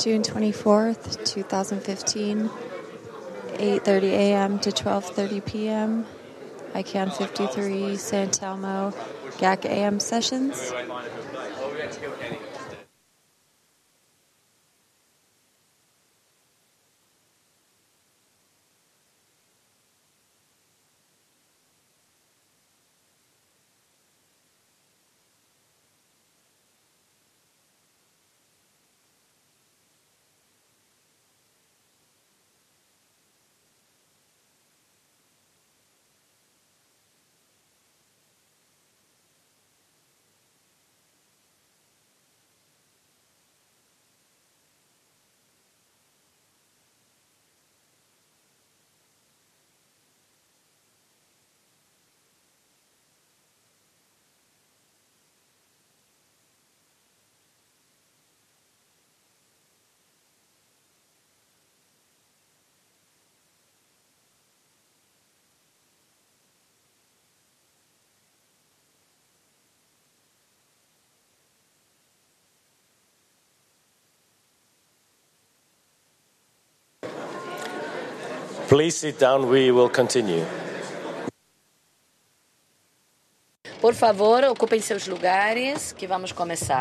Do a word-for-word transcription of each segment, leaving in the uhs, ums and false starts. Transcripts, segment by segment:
June twenty-fourth, twenty fifteen, eight thirty a.m. to twelve thirty p.m. I C A N fifty-three, San Telmo, G A C A M sessions. Please sit down, we will continue. Por favor, ocupem seus lugares, que vamos começar.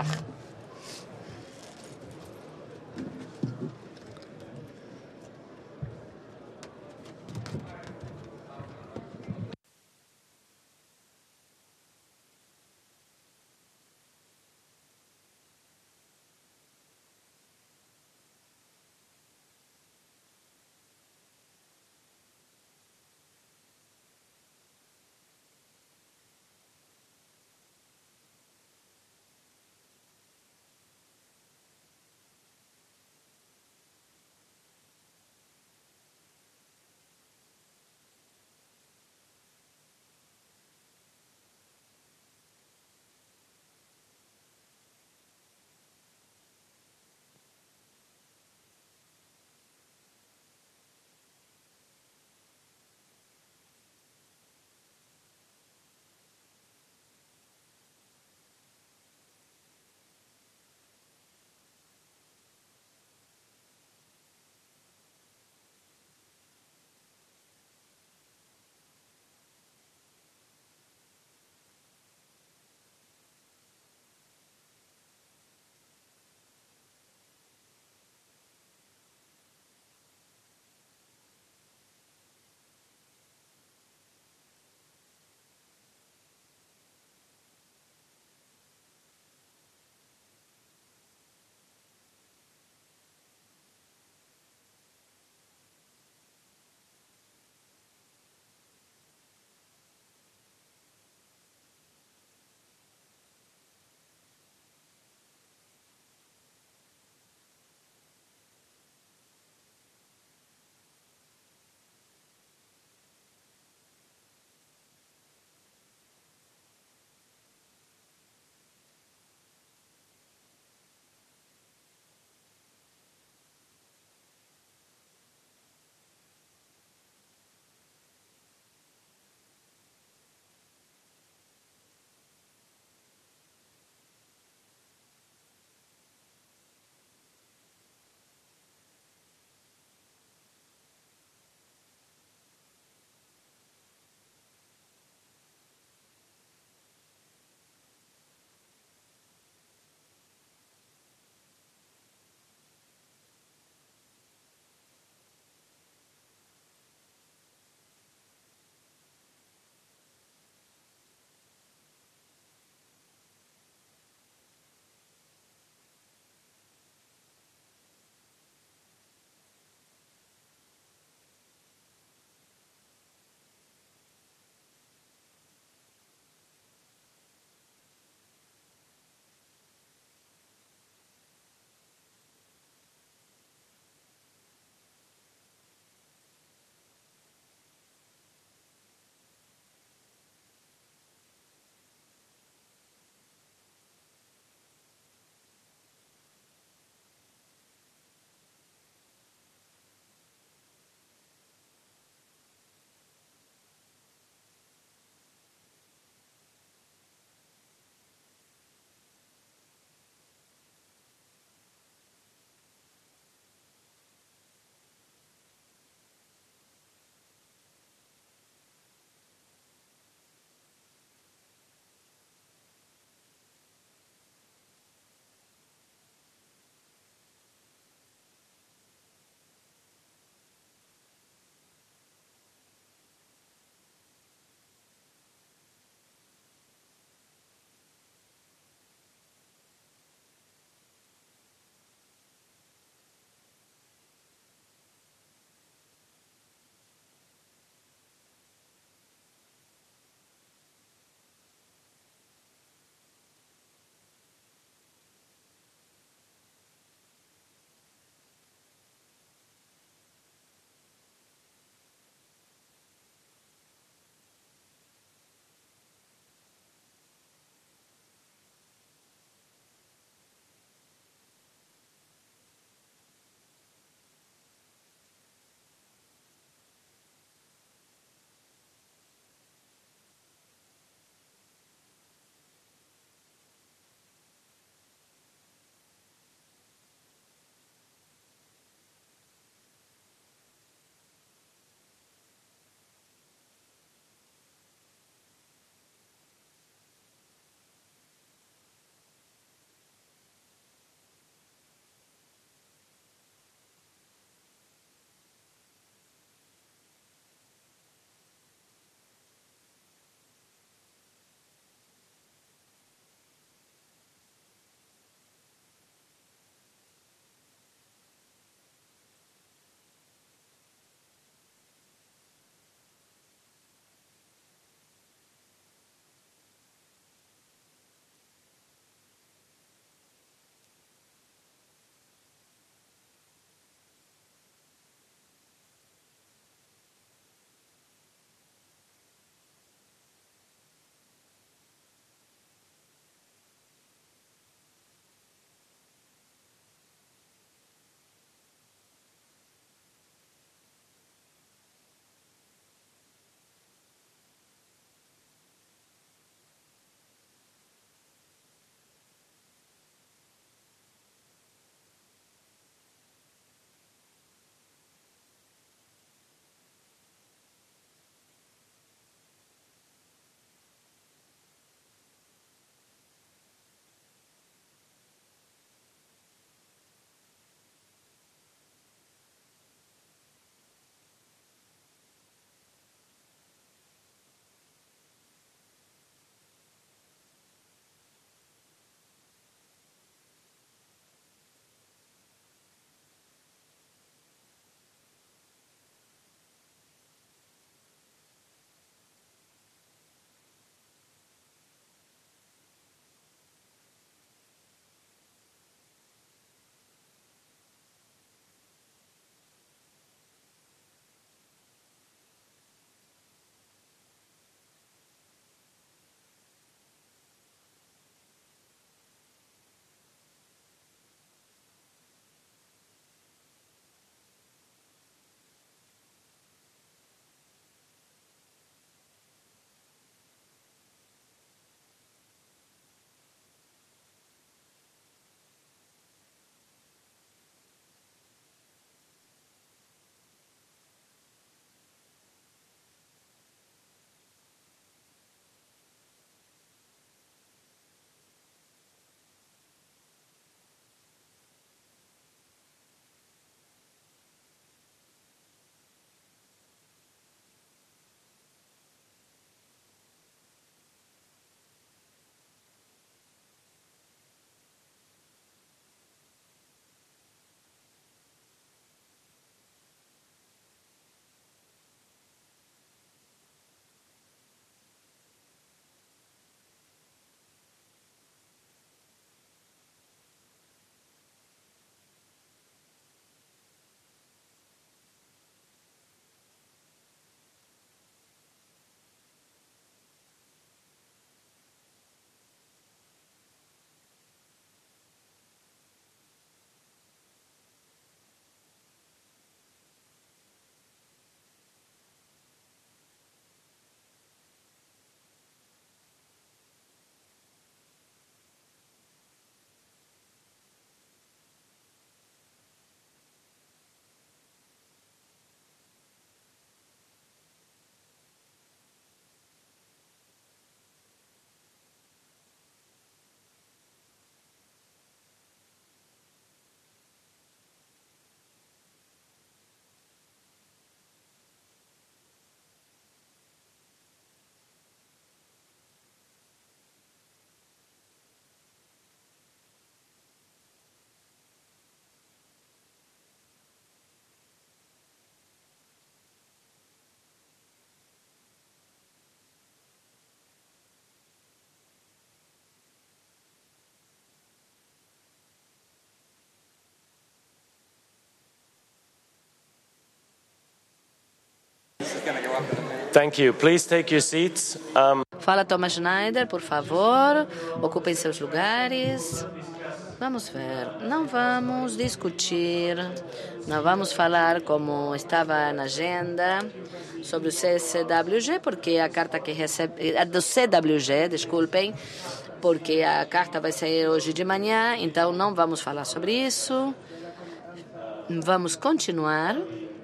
Thank you. Please take your seats. Um, Fala Thomas Schneider, por favor. Ocupem seus lugares. Vamos ver. Não vamos discutir, não vamos falar como estava na agenda sobre o C C W G, porque a carta que recebe... Do C W G, desculpem, porque a carta vai sair hoje de manhã, então não vamos falar sobre isso. Vamos continuar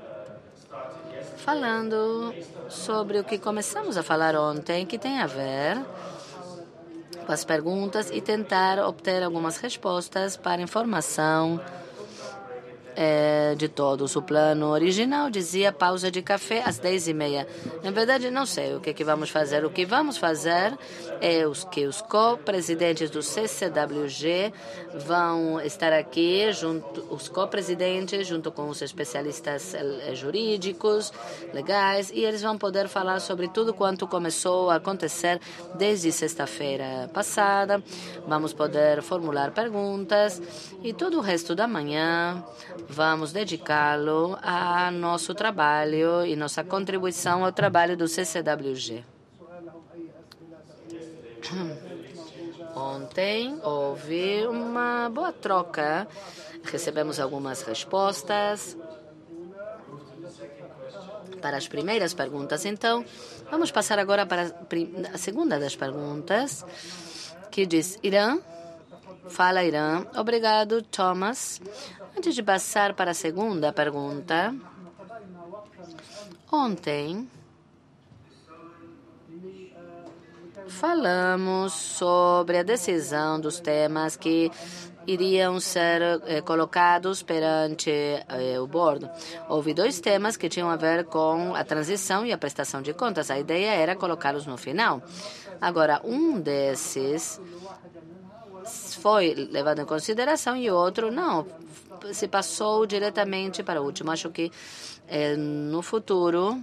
falando sobre o que começamos a falar ontem, que tem a ver com as perguntas e tentar obter algumas respostas para informação é, de todos. O plano original dizia pausa de café às dez e meia. Na verdade, não sei o que, que vamos fazer. O que vamos fazer é os que os co-presidentes do C C W G vão estar aqui, junto, os co-presidentes, junto com os especialistas jurídicos, legais, e eles vão poder falar sobre tudo quanto começou a acontecer desde sexta-feira passada. Vamos poder formular perguntas e todo o resto da manhã vamos dedicá-lo a nosso trabalho e nossa contribuição ao trabalho do C C W G. Ontem houve uma boa troca, recebemos algumas respostas para as primeiras perguntas. Então, vamos passar agora para a segunda das perguntas, que diz: Irã, fala Irã. Obrigado, Thomas. Antes de passar para a segunda pergunta, ontem falamos sobre a decisão dos temas que iriam ser eh, colocados perante eh, o board. Houve dois temas que tinham a ver com a transição e a prestação de contas. A ideia era colocá-los no final. Agora, um desses foi levado em consideração e o outro não, se passou diretamente para o último. Acho que eh, no futuro,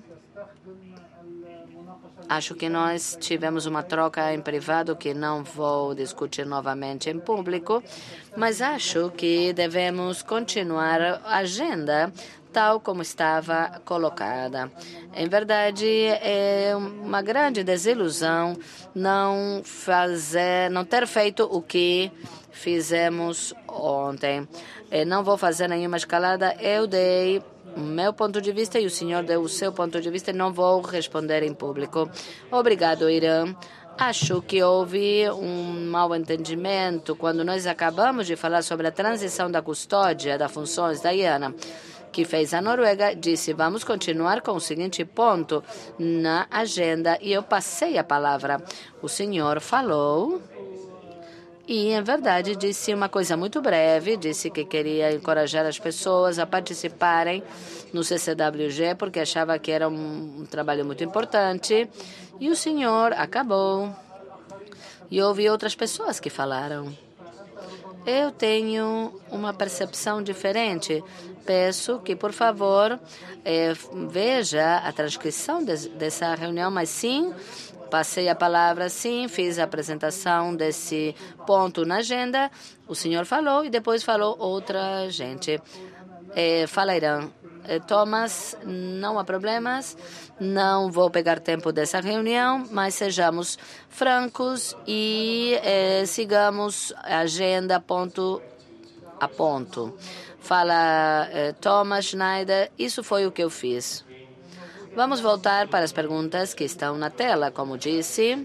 acho que nós tivemos uma troca em privado que não vou discutir novamente em público, mas acho que devemos continuar a agenda tal como estava colocada. Em verdade, é uma grande desilusão não fazer, não ter feito o que fizemos ontem. Eu não vou fazer nenhuma escalada. Eu dei o meu ponto de vista e o senhor deu o seu ponto de vista. Não vou responder em público. Obrigado, Irã. Acho que houve um mal entendimento quando nós acabamos de falar sobre a transição da custódia das funções da Diana, que fez a Noruega. Disse, vamos continuar com o seguinte ponto na agenda, e eu passei a palavra. O senhor falou e, em verdade, disse uma coisa muito breve, disse que queria encorajar as pessoas a participarem no C C W G, porque achava que era um, um trabalho muito importante, e o senhor acabou. E houve outras pessoas que falaram. Eu tenho uma percepção diferente. Peço que, por favor, eh, veja a transcrição de, dessa reunião, mas sim, passei a palavra, sim, fiz a apresentação desse ponto na agenda. O senhor falou e depois falou outra gente. Eh, fala, Irã. Eh, Thomas, não há problemas. Não vou pegar tempo dessa reunião, mas sejamos francos e eh, sigamos a agenda ponto a ponto. Fala eh, Thomas Schneider, isso foi o que eu fiz. Vamos voltar para as perguntas que estão na tela, como disse.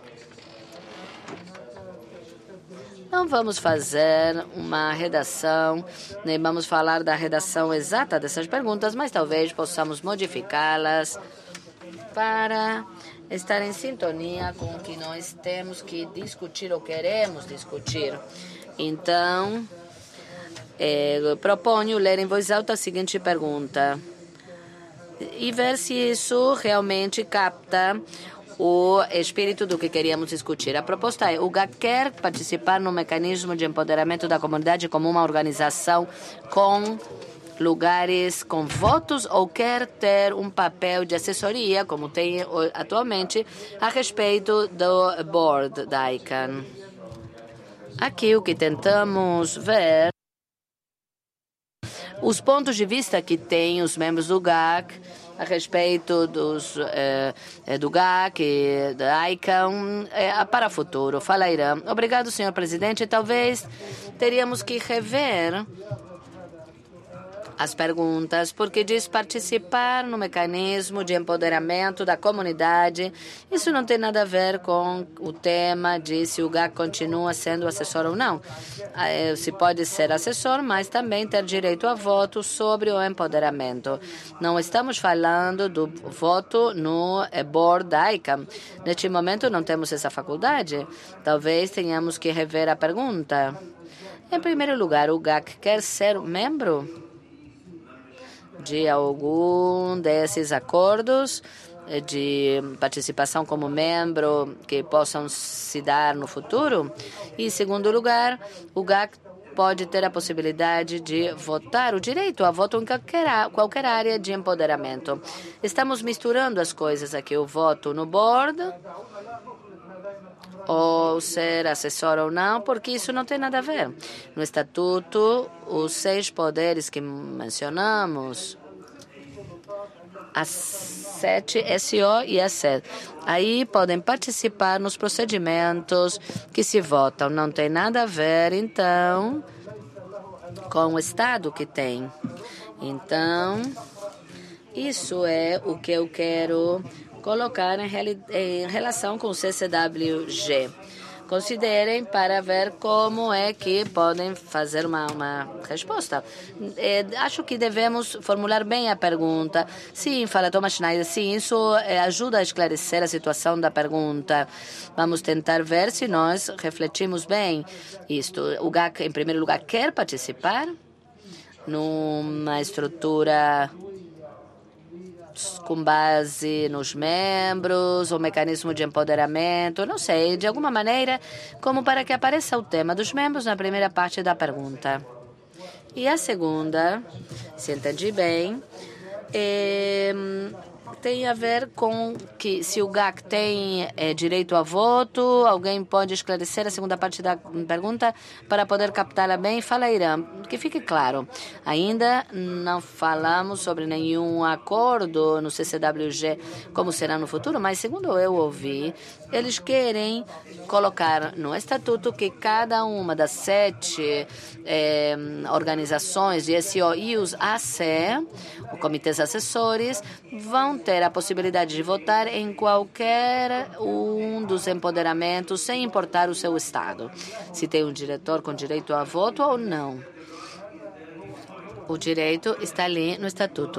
Não vamos fazer uma redação, nem vamos falar da redação exata dessas perguntas, mas talvez possamos modificá-las para estar em sintonia com o que nós temos que discutir ou queremos discutir. Então, eh, proponho ler em voz alta a seguinte pergunta e ver se isso realmente capta o espírito do que queríamos discutir. A proposta é: o G A C quer participar no mecanismo de empoderamento da comunidade como uma organização com lugares com votos, ou quer ter um papel de assessoria, como tem atualmente, a respeito do board da I C A N. Aqui o que tentamos ver, os pontos de vista que têm os membros do G A C a respeito dos, eh, do G A C e da I C A M eh, para o futuro. Fala, Irã. Obrigado, senhor presidente. Talvez teríamos que rever as perguntas, porque diz participar no mecanismo de empoderamento da comunidade. Isso não tem nada a ver com o tema de se o G A C continua sendo assessor ou não. Se pode ser assessor, mas também ter direito a voto sobre o empoderamento. Não estamos falando do voto no board da I C A M. Neste momento não temos essa faculdade. Talvez tenhamos que rever a pergunta. Em primeiro lugar, o G A C quer ser membro de algum desses acordos de participação como membro que possam se dar no futuro. E, em segundo lugar, o G A C pode ter a possibilidade de votar, o direito a voto em qualquer, qualquer área de empoderamento. Estamos misturando as coisas aqui, o voto no board, ou ser assessor ou não, porque isso não tem nada a ver. No estatuto, os seis poderes que mencionamos, as sete S O e a sete, aí podem participar nos procedimentos que se votam. Não tem nada a ver, então, com o Estado que tem. Então, isso é o que eu quero colocar em, em relação com o C C W G. Considerem para ver como é que podem fazer uma, uma resposta. É, acho que devemos formular bem a pergunta. Sim, fala Thomas Schneider, sim, isso é, ajuda a esclarecer a situação da pergunta. Vamos tentar ver se nós refletimos bem isto. O G A C, em primeiro lugar, quer participar numa estrutura com base nos membros, o mecanismo de empoderamento, não sei, de alguma maneira, como para que apareça o tema dos membros na primeira parte da pergunta. E a segunda, se entendi bem, é, tem a ver com que se o G A C tem é, direito a voto, alguém pode esclarecer a segunda parte da pergunta para poder captá-la bem? Fala, Irã, que fique claro. Ainda não falamos sobre nenhum acordo no C C W G como será no futuro, mas segundo eu ouvi, eles querem colocar no estatuto que cada uma das sete é, organizações de S O e os A C, os comitês assessores, vão ter a possibilidade de votar em qualquer um dos empoderamentos, sem importar o seu estado. Se tem um diretor com direito a voto ou não. O direito está ali no estatuto.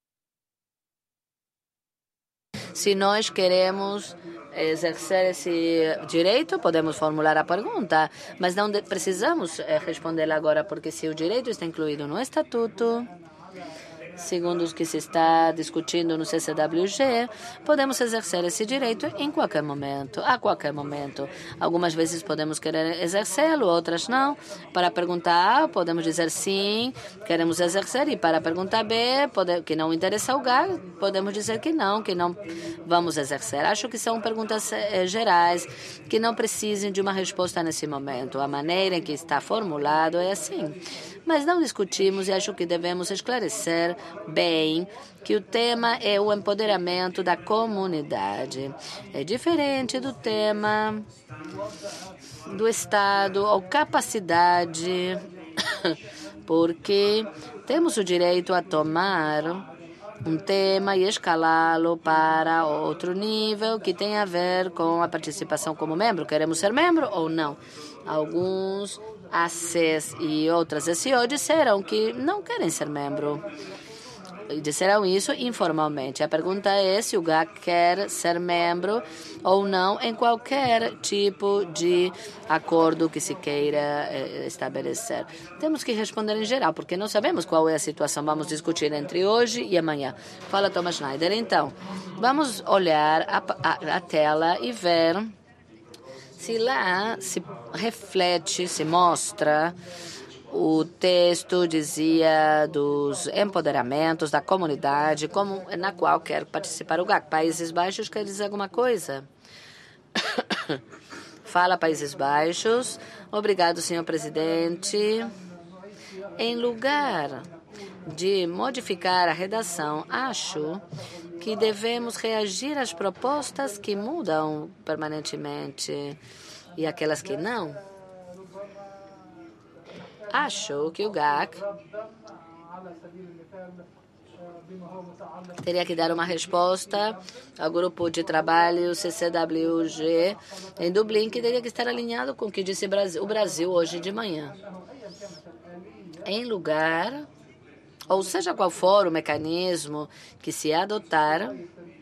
Se nós queremos exercer esse direito, podemos formular a pergunta, mas não precisamos respondê-la agora, porque se o direito está incluído no estatuto, segundo os que se está discutindo no C C W G, podemos exercer esse direito em qualquer momento, a qualquer momento. Algumas vezes podemos querer exercê-lo, outras não. Para a pergunta A, podemos dizer sim, queremos exercer, e para a pergunta B, pode, que não interessa o G A C, podemos dizer que não, que não vamos exercer. Acho que são perguntas eh, gerais, que não precisem de uma resposta nesse momento. A maneira em que está formulado é assim. Mas não discutimos e acho que devemos esclarecer bem que o tema é o empoderamento da comunidade. É diferente do tema do Estado ou capacidade, porque temos o direito a tomar um tema e escalá-lo para outro nível que tem a ver com a participação como membro. Queremos ser membro ou não? Alguns A Cs e outras S O disseram que não querem ser membro. Disseram isso informalmente. A pergunta é se o G A C quer ser membro ou não em qualquer tipo de acordo que se queira eh, estabelecer. Temos que responder em geral, porque não sabemos qual é a situação. Vamos discutir entre hoje e amanhã. Fala, Thomas Schneider. Então, vamos olhar a, a, a tela e ver se lá se reflete, se mostra. O texto dizia dos empoderamentos da comunidade, como, na qual quer participar o G A C. Países Baixos quer dizer alguma coisa? Fala, Países Baixos. Obrigado, senhor presidente. Em lugar de modificar a redação, acho que devemos reagir às propostas que mudam permanentemente e aquelas que não. Acho que o G A C teria que dar uma resposta ao grupo de trabalho C C W G em Dublin, que teria que estar alinhado com o que disse o Brasil hoje de manhã. Em lugar, ou seja qual for o mecanismo que se adotar,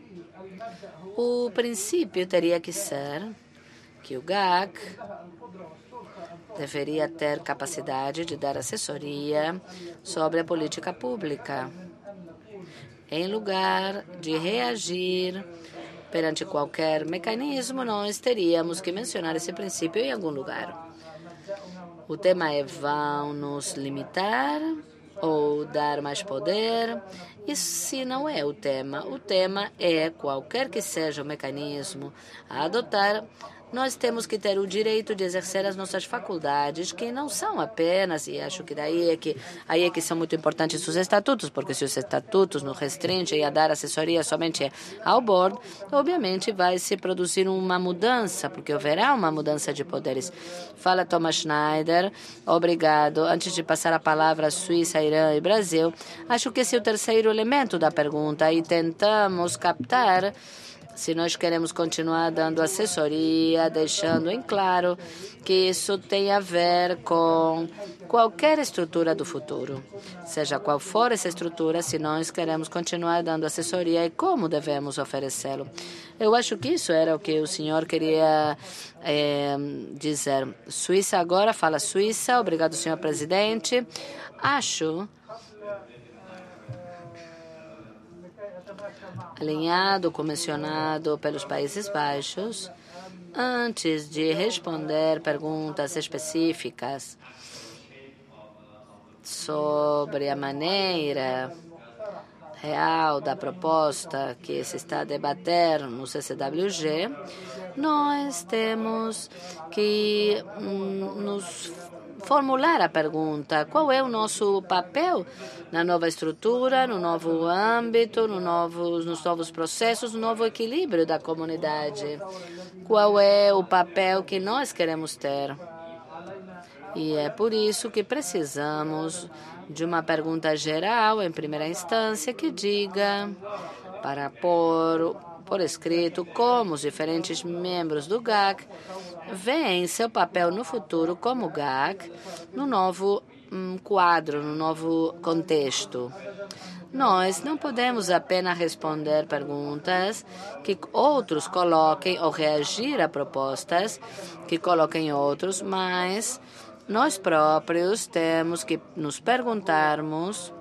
o princípio teria que ser que o G A C deveria ter capacidade de dar assessoria sobre a política pública, em lugar de reagir perante qualquer mecanismo. Nós teríamos que mencionar esse princípio em algum lugar. O tema é: vão nos limitar ou dar mais poder? Isso não é o tema. O tema é, qualquer que seja o mecanismo a adotar, nós temos que ter o direito de exercer as nossas faculdades, que não são apenas, e acho que daí é que, aí é que são muito importantes os estatutos, porque se os estatutos nos restringem a dar assessoria somente ao board, obviamente vai se produzir uma mudança, porque haverá uma mudança de poderes. Fala Thomas Schneider, obrigado. Antes de passar a palavra a Suíça, Irã e Brasil, acho que esse é o terceiro elemento da pergunta e tentamos captar se nós queremos continuar dando assessoria, deixando em claro que isso tem a ver com qualquer estrutura do futuro. Seja qual for essa estrutura, se nós queremos continuar dando assessoria e como devemos oferecê-lo. Eu acho que isso era o que o senhor queria é, dizer. Suíça agora, fala Suíça. Obrigado, senhor presidente. Acho... alinhado com o mencionado pelos Países Baixos, antes de responder perguntas específicas sobre a maneira real da proposta que se está a debater no C C W G, nós temos que hum, nos formular a pergunta: qual é o nosso papel na nova estrutura, no novo âmbito, no novo, nos novos processos, no novo equilíbrio da comunidade? Qual é o papel que nós queremos ter? E é por isso que precisamos de uma pergunta geral, em primeira instância, que diga, para pôr por escrito, como os diferentes membros do G A C veem seu papel no futuro como G A C no novo um, quadro, no novo contexto. Nós não podemos apenas responder perguntas que outros coloquem ou reagir a propostas que coloquem outros, mas nós próprios temos que nos perguntarmos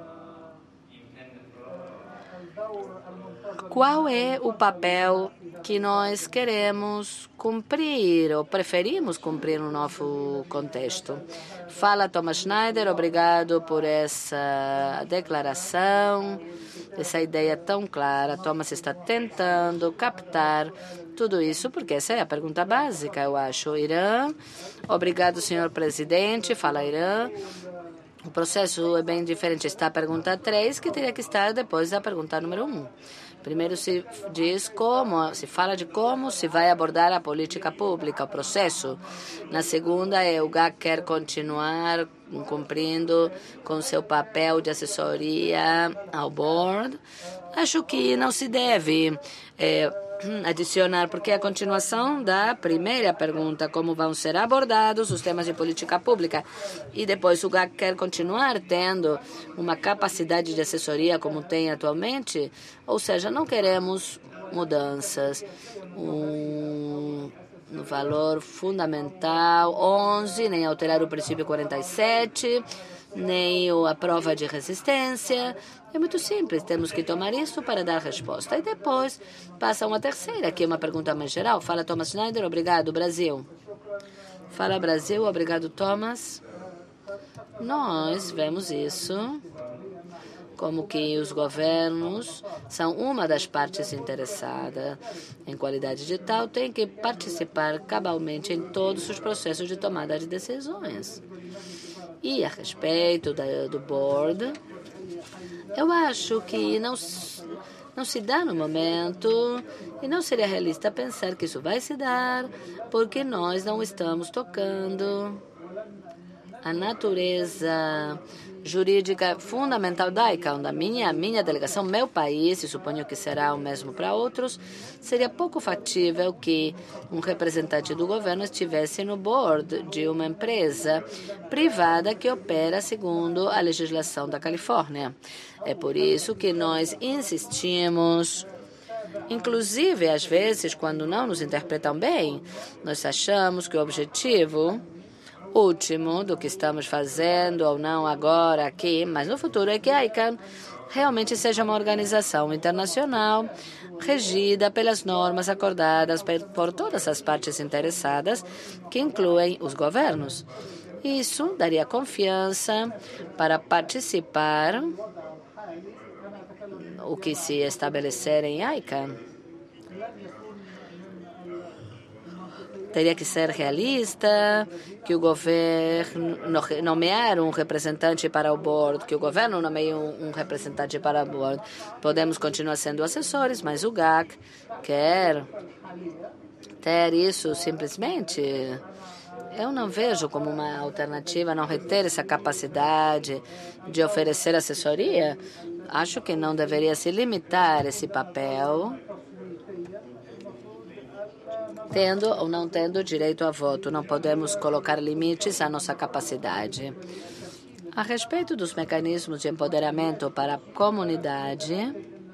qual é o papel que nós queremos cumprir ou preferimos cumprir no novo contexto. Fala Thomas Schneider, obrigado por essa declaração, essa ideia tão clara. Thomas está tentando captar tudo isso, porque essa é a pergunta básica, eu acho. Irã, obrigado, senhor presidente. Fala, Irã. O processo é bem diferente. Está a pergunta três, que teria que estar depois da pergunta número um. Primeiro se diz como, se fala de como se vai abordar a política pública, o processo. Na segunda é o G A C quer continuar cumprindo com seu papel de assessoria ao board. Acho que não se deve é, adicionar, porque é a continuação da primeira pergunta, como vão ser abordados os temas de política pública. E depois o G A C quer continuar tendo uma capacidade de assessoria como tem atualmente, ou seja, não queremos mudanças. Um, no valor fundamental onze, nem alterar o princípio quarenta e sete, nem a prova de resistência. É muito simples, temos que tomar isso para dar resposta. E depois passa uma terceira, que é uma pergunta mais geral. Fala Thomas Schneider, obrigado, Brasil. Fala Brasil, obrigado, Thomas. Nós vemos isso como que os governos são uma das partes interessadas em qualidade digital, têm que participar cabalmente em todos os processos de tomada de decisões. E a respeito da, do board, Eu acho que não, não se dá no momento e não seria realista pensar que isso vai se dar porque nós não estamos tocando a natureza jurídica fundamental da ICANN, da minha, minha delegação, meu país, e suponho que será o mesmo para outros, seria pouco factível que um representante do governo estivesse no board de uma empresa privada que opera segundo a legislação da Califórnia. É por isso que nós insistimos. Inclusive, às vezes, quando não nos interpretam bem, nós achamos que o objetivo último do que estamos fazendo ou não agora aqui, mas no futuro é que a ICANN realmente seja uma organização internacional regida pelas normas acordadas por todas as partes interessadas, que incluem os governos. Isso daria confiança para participar o que se estabelecer em ICANN. Teria que ser realista, que o governo nomear um representante para o board, que o governo nomeie um, um representante para o board. Podemos continuar sendo assessores, mas o G A C quer ter isso simplesmente. Eu não vejo como uma alternativa não reter essa capacidade de oferecer assessoria. Acho que não deveria se limitar esse papel, tendo ou não tendo direito a voto. Não podemos colocar limites à nossa capacidade. A respeito dos mecanismos de empoderamento para a comunidade,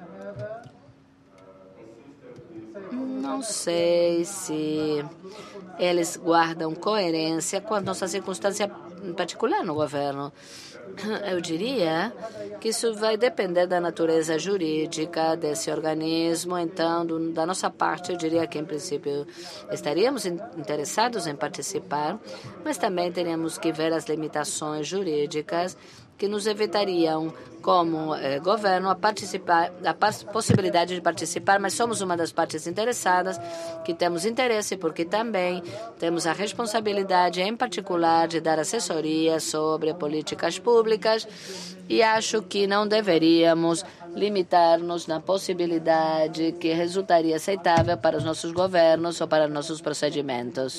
não sei se eles guardam coerência com a nossa circunstância particular no governo. Eu diria que isso vai depender da natureza jurídica desse organismo. Então, do, da nossa parte, eu diria que, em princípio, estaríamos interessados em participar, mas também teríamos que ver as limitações jurídicas que nos evitariam, como eh, governo, a, participar, a possibilidade de participar, mas somos uma das partes interessadas, que temos interesse, porque também temos a responsabilidade, em particular, de dar assessoria sobre políticas públicas, e acho que não deveríamos limitar-nos na possibilidade que resultaria aceitável para os nossos governos ou para nossos procedimentos.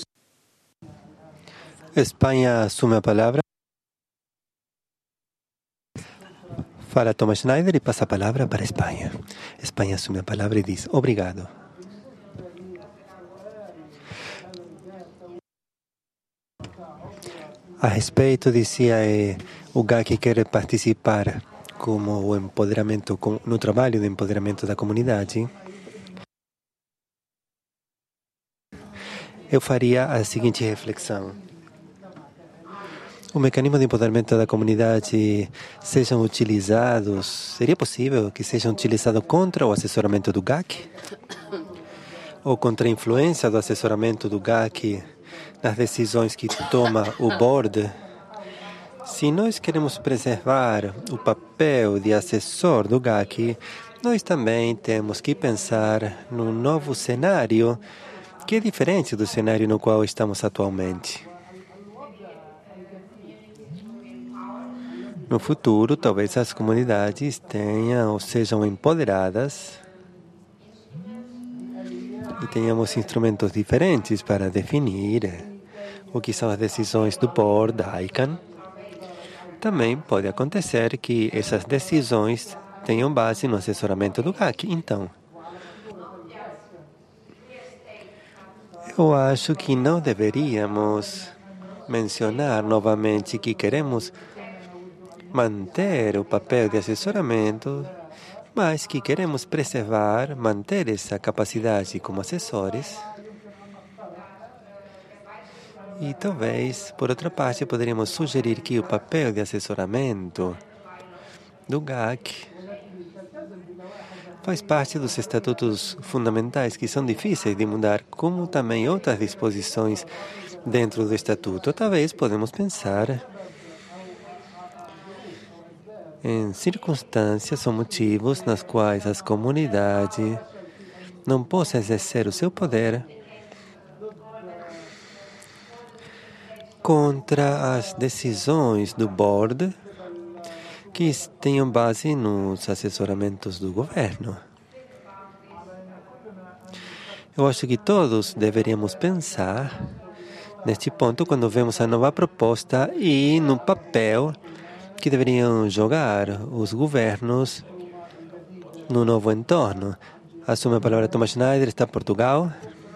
Espanha assume a palavra. Fala Thomas Schneider e passa a palavra para a Espanha. Espanha assume a palavra e diz obrigado. A respeito, dizia eh, o G A C quer participar como o empoderamento, no trabalho de empoderamento da comunidade. Eu faria a seguinte reflexão. O mecanismo de empoderamento da comunidade sejam utilizados, seria possível que sejam utilizados contra o assessoramento do G A C? Ou contra a influência do assessoramento do G A C nas decisões que toma o board? Se nós queremos preservar o papel de assessor do G A C, nós também temos que pensar num novo cenário que é diferente do cenário no qual estamos atualmente. No futuro, talvez as comunidades tenham ou sejam empoderadas e tenhamos instrumentos diferentes para definir o que são as decisões do board da ICANN. Também pode acontecer que essas decisões tenham base no assessoramento do G A C. Então, eu acho que não deveríamos mencionar novamente que queremos manter o papel de assessoramento, mas que queremos preservar, manter essa capacidade como assessores. E talvez, por outra parte, poderíamos sugerir que o papel de assessoramento do G A C faz parte dos estatutos fundamentais que são difíceis de mudar, como também outras disposições dentro do estatuto. Talvez podemos pensar em circunstâncias ou motivos nas quais as comunidades não possam exercer o seu poder contra as decisões do board que tenham base nos assessoramentos do governo. Eu acho que todos deveríamos pensar neste ponto quando vemos a nova proposta e no papel que deveriam jogar os governos no novo entorno. Assume a palavra Thomas Schneider, está em Portugal.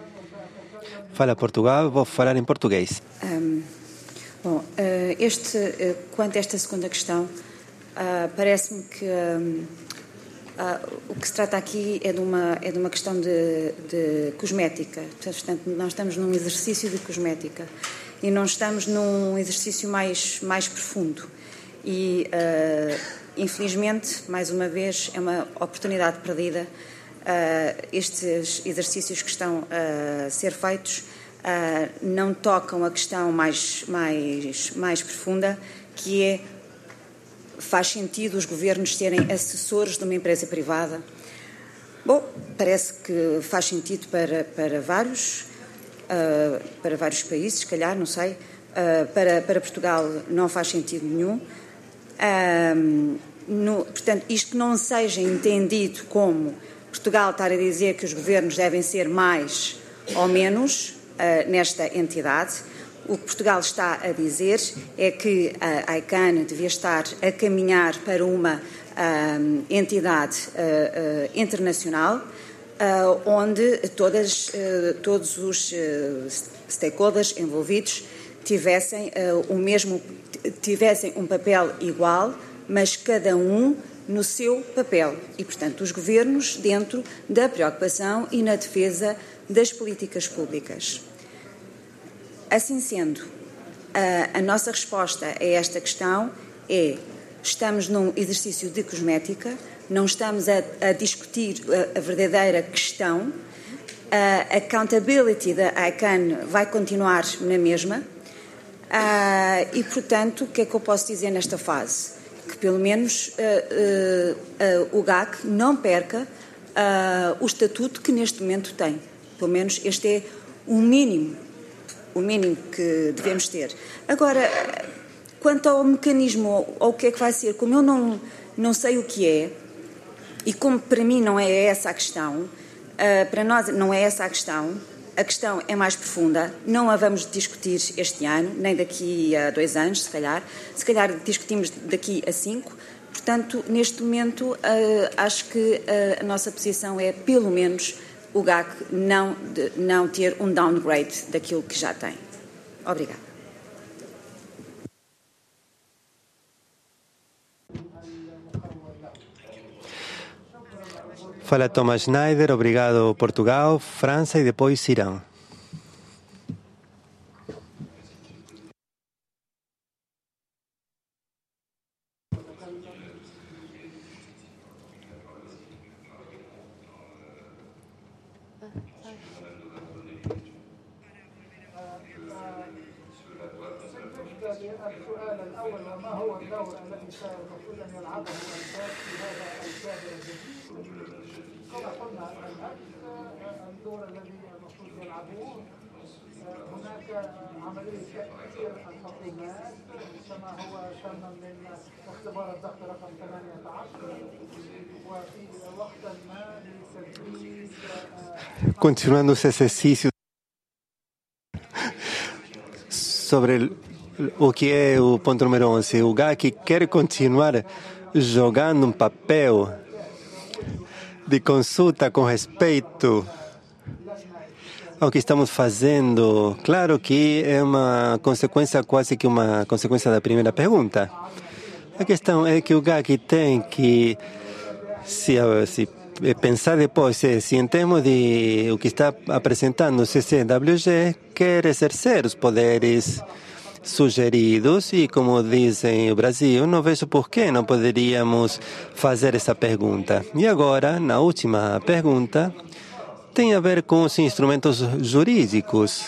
Fala Portugal, vou falar em português. Um, bom, este, quanto a esta segunda questão, uh, parece-me que um, uh, o que se trata aqui é de uma, é de uma questão de, de cosmética. Portanto, nós estamos num exercício de cosmética e não estamos num exercício mais, mais profundo. E, uh, infelizmente, mais uma vez, é uma oportunidade perdida. Uh, estes exercícios que estão a ser feitos uh, não tocam a questão mais, mais, mais profunda, que é: faz sentido os governos serem assessores de uma empresa privada? Bom, parece que faz sentido para, para vários, uh, para vários países, se calhar, não sei. Uh, para, para Portugal não faz sentido nenhum. Uh, no, portanto, isto que não seja entendido como Portugal estar a dizer que os governos devem ser mais ou menos uh, nesta entidade. O que Portugal está a dizer é que a I C A N devia estar a caminhar para uma uh, entidade uh, uh, internacional, uh, onde todas, uh, todos os uh, stakeholders envolvidos tivessem, uh, o mesmo, tivessem um papel igual, mas cada um no seu papel e, portanto, os governos dentro da preocupação e na defesa das políticas públicas. Assim sendo, a, a nossa resposta a esta questão é: estamos num exercício de cosmética, não estamos a, a discutir a, a verdadeira questão. A accountability da I C A N vai continuar na mesma uh, e, portanto, o que é que eu posso dizer nesta fase? Que pelo menos uh, uh, uh, o G A C não perca uh, o estatuto que neste momento tem. Pelo menos este é o mínimo, o mínimo que devemos ter. Agora, quanto ao mecanismo, ou ao que é que vai ser, como eu não, não sei o que é, e como para mim não é essa a questão, uh, para nós não é essa a questão, a questão é mais profunda, não a vamos discutir este ano, nem daqui a dois anos, se calhar. Se calhar discutimos daqui a cinco. Portanto, neste momento, uh, acho que uh, a nossa posição é, pelo menos, o G A C não, de, não ter um downgrade daquilo que já tem. Obrigada. Fala Thomas Schneider, obrigado Portugal, França e depois Irã. الدور الذي المفروض يلعبوه هناك عملية تأثير الحكومات كما هو تم من اختبار الضغط رقم ثمانية عشر وفي وقت ما لتدريس. Continuando esse exercício sobre o que é o ponto número onze, o G A C quer continuar jogando um papel de consulta com respeito ao que estamos fazendo. Claro que é uma consequência, quase que uma consequência da primeira pergunta. A questão é que o G A C tem que se, se pensar depois se, se em termos de o que está apresentando o C C W G quer exercer os poderes sugeridos e, como dizem o Brasil, não vejo por que não poderíamos fazer essa pergunta. E agora, na última pergunta, tem a ver com os instrumentos jurídicos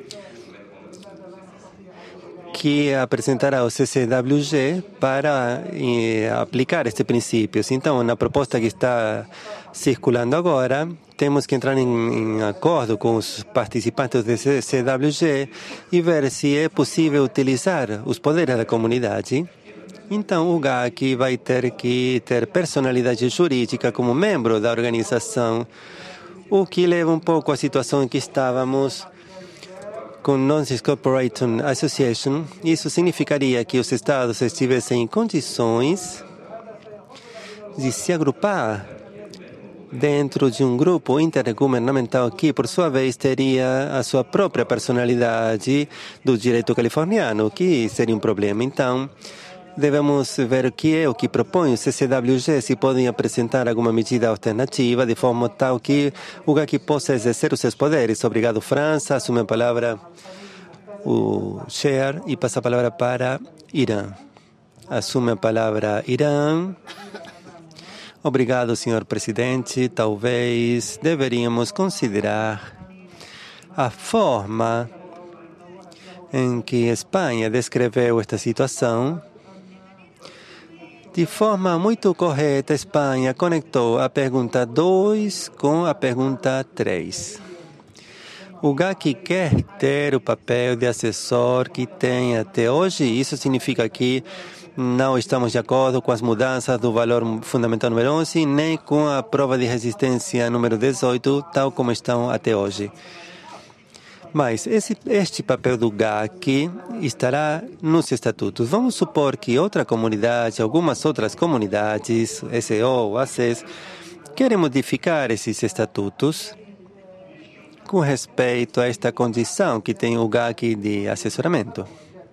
que apresentará o C C W G para eh, aplicar estes princípios. Então, na proposta que está circulando agora, temos que entrar em, em acordo com os participantes do C C W G e ver se é possível utilizar os poderes da comunidade Então, o G A C vai ter que ter personalidade jurídica como membro da organização, o que leva um pouco à situação em que estávamos com Non-Incorporated Association. Isso significaria que os estados estivessem em condições de se agrupar dentro de um grupo intergovernamental que, por sua vez, teria a sua própria personalidade do direito californiano, que seria um problema. Então, devemos ver o que é o que propõe o C C W G, se podem apresentar alguma medida alternativa, de forma tal que o G A C possa exercer os seus poderes. Obrigado, França. Assume a palavra o Chair e passa a palavra para Irã. Assume a palavra Irã. Obrigado, senhor presidente. Talvez deveríamos considerar a forma em que a Espanha descreveu esta situação. De forma muito correta, a Espanha conectou a pergunta dois com a pergunta três. O G A C quer ter o papel de assessor que tem até hoje. Isso significa que não estamos de acordo com as mudanças do valor fundamental número onze, nem com a prova de resistência número dezoito, tal como estão até hoje. Mas esse, este papel do G A C estará nos estatutos. Vamos supor que outra comunidade, algumas outras comunidades, S E O, A C E S, querem modificar esses estatutos com respeito a esta condição que tem o G A C de assessoramento.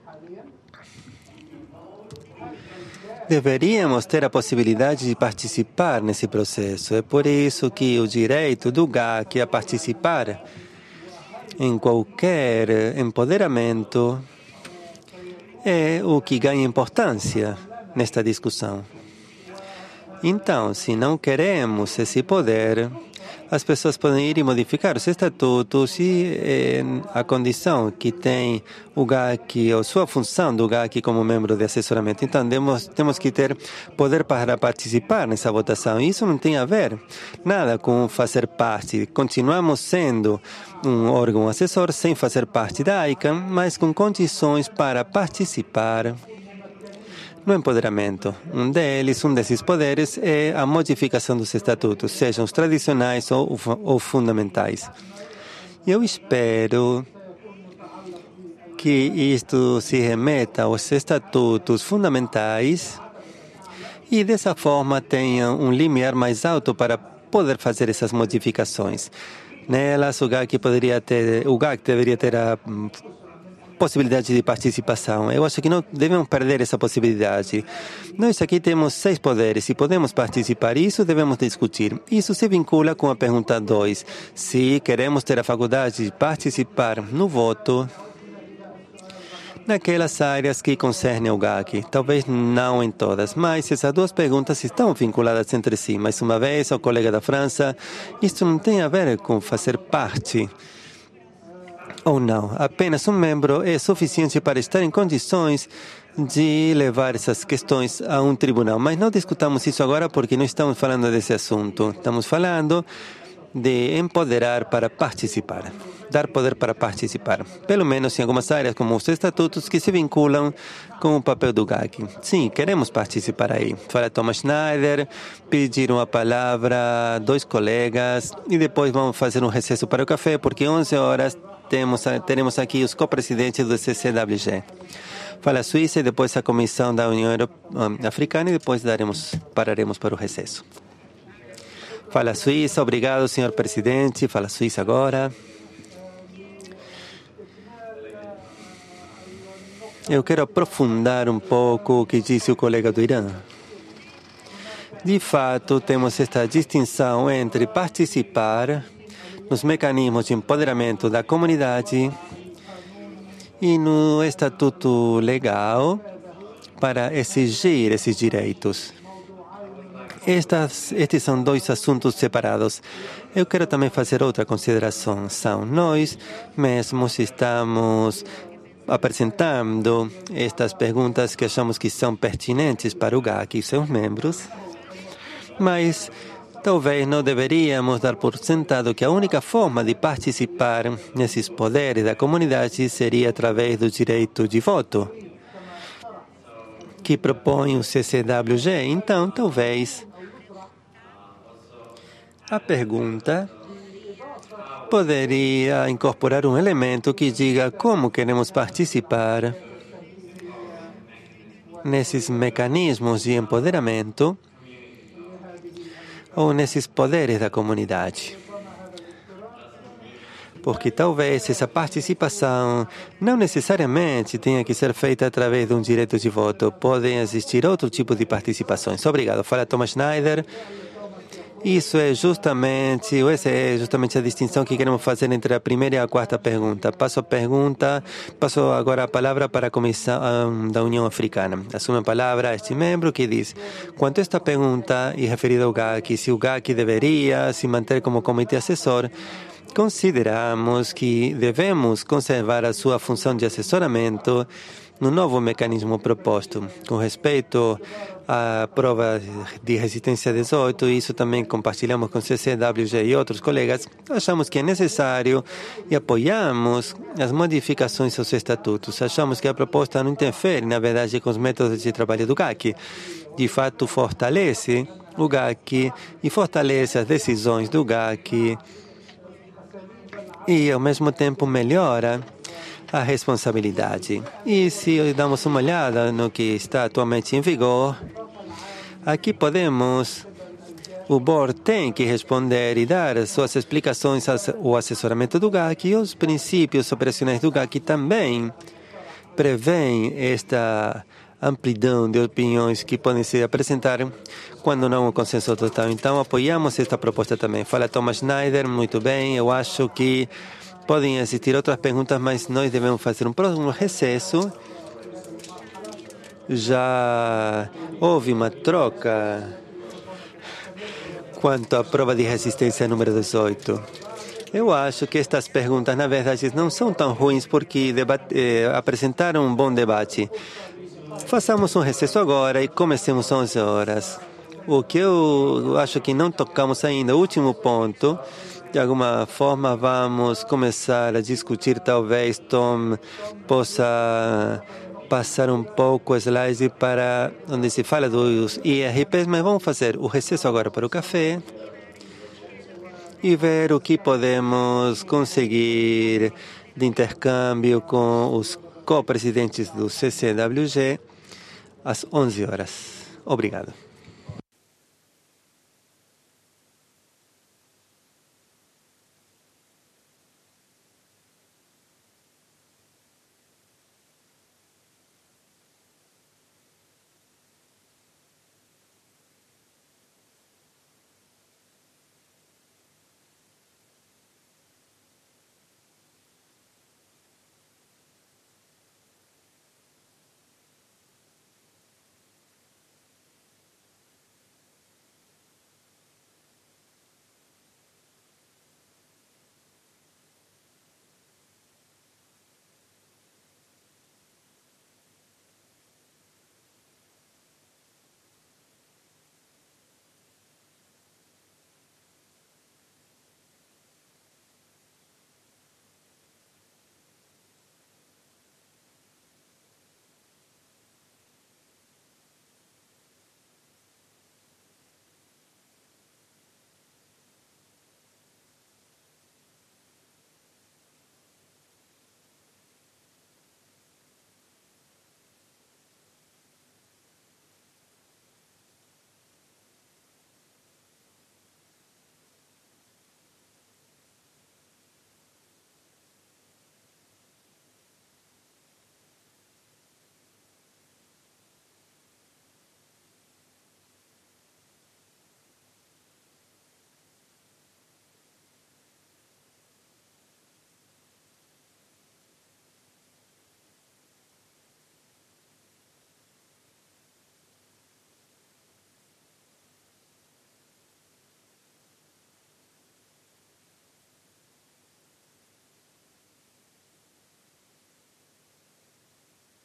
Deveríamos ter a possibilidade de participar nesse processo. É por isso que o direito do G A C a participar em qualquer empoderamento é o que ganha importância nesta discussão. Então, se não queremos esse poder, as pessoas podem ir e modificar os estatutos e eh, a condição que tem o G A C, ou sua função do G A C como membro de assessoramento. Então, temos, temos que ter poder para participar nessa votação. Isso não tem a ver nada com fazer parte. Continuamos sendo um órgão assessor sem fazer parte da I C A M, mas com condições para participar no empoderamento. Um deles, um desses poderes, é a modificação dos estatutos, sejam os tradicionais ou, ou fundamentais. Eu espero que isto se remeta aos estatutos fundamentais e, dessa forma, tenha um limiar mais alto para poder fazer essas modificações. Nelas, o G A C poderia ter, o G A C deveria ter a possibilidade de participação. Eu acho que não devemos perder essa possibilidade. Nós aqui temos seis poderes e podemos participar. Isso devemos discutir. Isso se vincula com a pergunta dois. Se queremos ter a faculdade de participar no voto naquelas áreas que concernem ao G A C. Talvez não em todas, mas essas duas perguntas estão vinculadas entre si. Mais uma vez, ao colega da França, isso não tem a ver com fazer parte ou não. Apenas um membro é suficiente para estar em condições de levar essas questões a um tribunal. Mas não discutamos isso agora porque não estamos falando desse assunto. Estamos falando de empoderar para participar. Dar poder para participar. Pelo menos em algumas áreas, como os estatutos, que se vinculam com o papel do G A C. Sim, queremos participar aí. Fala Thomas Schneider, pediram a palavra dois colegas e depois vamos fazer um recesso para o café, porque onze horas Temos, teremos aqui os co-presidentes do C C W G. Fala a Suíça e depois a Comissão da União Africana e depois daremos, pararemos para o recesso. Fala a Suíça, obrigado, senhor presidente. Fala a Suíça agora. Eu quero aprofundar um pouco o que disse o colega do Irã. De fato, temos esta distinção entre participar nos mecanismos de empoderamento da comunidade e no estatuto legal para exigir esses direitos. Estas, estes são dois assuntos separados. Eu quero também fazer outra consideração. São nós mesmos estamos apresentando estas perguntas que achamos que são pertinentes para o G A C e seus membros, mas talvez não deveríamos dar por sentado que a única forma de participar nesses poderes da comunidade seria através do direito de voto, que propõe o C C W G, então talvez a pergunta poderia incorporar um elemento que diga como queremos participar nesses mecanismos de empoderamento ou nesses poderes da comunidade. Porque talvez essa participação não necessariamente tenha que ser feita através de um direito de voto. Podem existir outro tipo de participações. Obrigado. Fala Thomas Schneider. Isso é justamente, essa é justamente a distinção que queremos fazer entre a primeira e a quarta pergunta. Passo a pergunta, passo agora a palavra para a Comissão da União Africana. Assume a palavra este membro que diz: quanto a esta pergunta e referida ao G A C, se o G A C deveria se manter como comitê assessor, consideramos que devemos conservar a sua função de assessoramento no novo mecanismo proposto. Com respeito à prova de resistência dezoito, isso também compartilhamos com o C C W G e outros colegas, achamos que é necessário e apoiamos as modificações aos estatutos. Achamos que a proposta não interfere, na verdade, com os métodos de trabalho do G A C. De fato, fortalece o G A C e fortalece as decisões do G A C e, ao mesmo tempo, melhora a responsabilidade. E se damos uma olhada no que está atualmente em vigor, aqui podemos, o board tem que responder e dar as suas explicações ao assessoramento do G A C, e os princípios operacionais do G A C também prevêem esta amplidão de opiniões que podem se apresentar quando não há um consenso total. Então, apoiamos esta proposta também. Fala Thomas Schneider, muito bem. Eu acho que podem existir outras perguntas, mas nós devemos fazer um próximo recesso. Já houve uma troca quanto à prova de resistência número dezoito. Eu acho que estas perguntas, na verdade, não são tão ruins porque debate, eh, apresentaram um bom debate. Façamos um recesso agora e comecemos às onze horas. O que eu acho que não tocamos ainda, o último ponto, de alguma forma vamos começar a discutir, talvez Tom possa passar um pouco o slide para onde se fala dos I R Ps, mas vamos fazer o recesso agora para o café e ver o que podemos conseguir de intercâmbio com os co-presidentes do C C W G às onze horas. Obrigado.